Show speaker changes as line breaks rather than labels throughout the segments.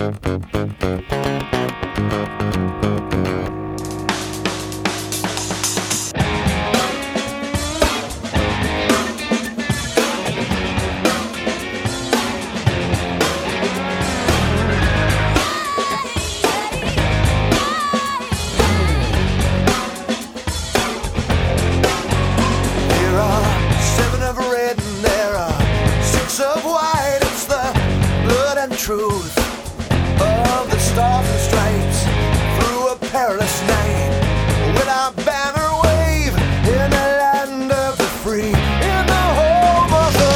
Truth of the stars and stripes through a perilous night. Will our banner wave in the land of the free, in the home of the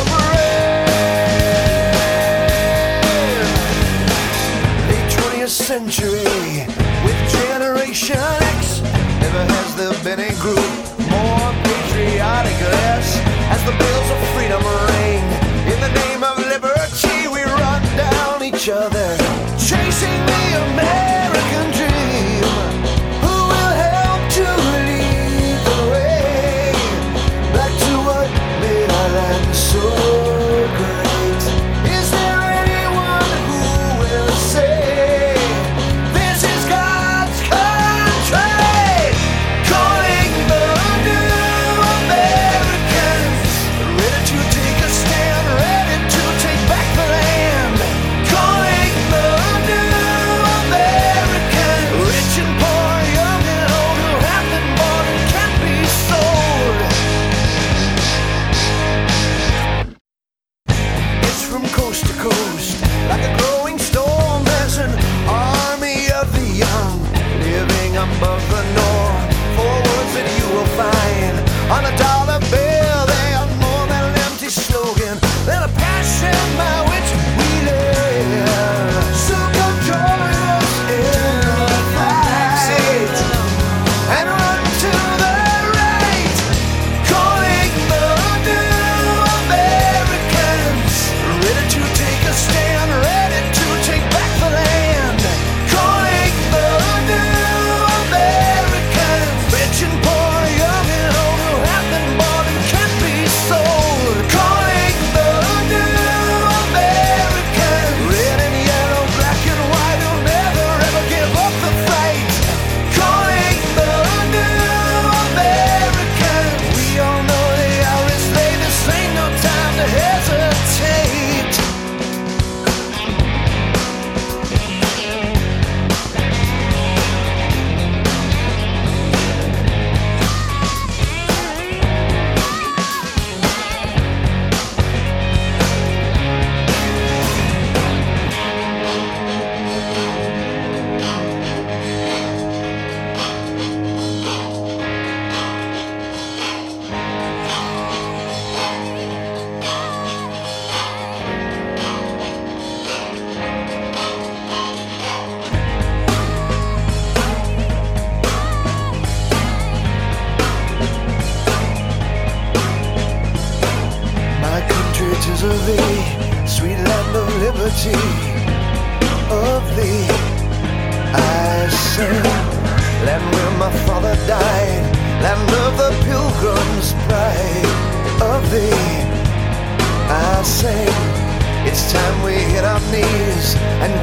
brave? Late 20th century with Generation X. Never has there been a group more patriotic less. As the bells of freedom ring in the name of liberty, we run down each other, chasing the American dream. Who will help to lead the way back to what made our land so great? Is there anyone who will say this is God's country? Calling the new Americans, ready to take a stand, ready to take back the land. Calling the new Americans, rich and poor, young and old, who have been bought and can't be sold. It's from coast to coast, like a growing storm. There's an army of the young living above the norm. Four words that you will find on a dollar bill. They are more than an empty slogan, they're a passion by which we live. So come join us in the fight and run to the right. Calling the new Americans, ready to take a stand, ready to take back the land. Calling the new Americans, rich and poor, young and old, who have been bought and can't be sold. Calling the new Americans, red and yellow, black and white, who'll never ever give up the fight. Calling the new Americans, we all know the hour is late, this ain't no time to hesitate. My country, 'tis of thee, sweet land of liberty, of thee I sing. Land where my father died, land of the pilgrim's pride, of thee I sing. It's time we hit our knees and